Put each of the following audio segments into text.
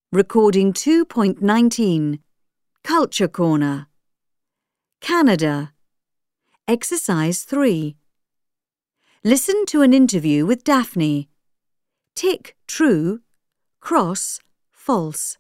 Recording 2.19. Culture Corner. Canada. Exercise 3. Listen to an interview with Daphne. Tick true, cross false.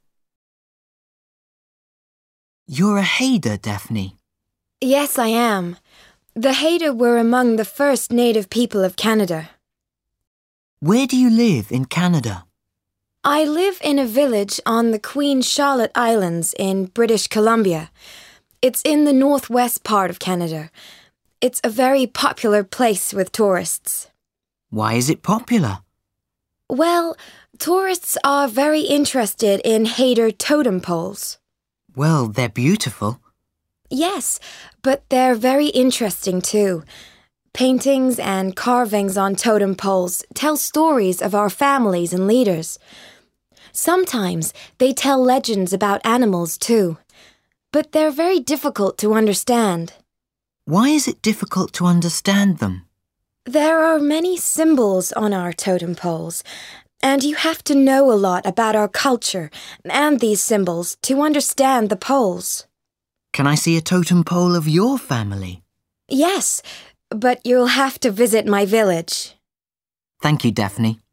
You're a Haida, Daphne. Yes, I am. The Haida were among the first native people of Canada. Where do you live in Canada? I live in a village on the Queen Charlotte Islands in British Columbia. It's in the northwest part of Canada. It's a very popular place with tourists. Why is it popular? Well, tourists are very interested in Haida totem poles. Well, they're beautiful. Yes, but they're very interesting too. Paintings and carvings on totem poles tell stories of our families and leaders. Sometimes they tell legends about animals too, but they're very difficult to understand. Why is it difficult to understand them? There are many symbols on our totem poles, and you have to know a lot about our culture and these symbols to understand the poles. Can I see a totem pole of your family? Yes, but you'll have to visit my village. Thank you, Daphne.